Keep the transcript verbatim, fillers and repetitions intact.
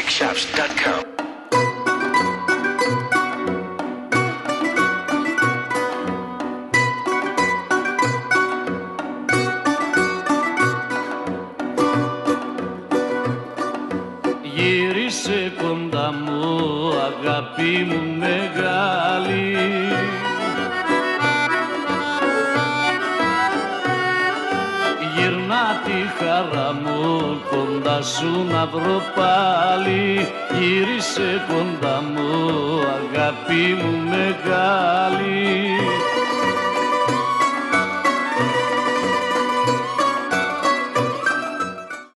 music shops dot com. Γύρισε κοντά μου, αγάπη μου μεγάλη, γυρνά τη χαρά μου, κοντά σου να βρω πάλι. Γύρισε κοντά μου, αγάπη μου μεγάλη.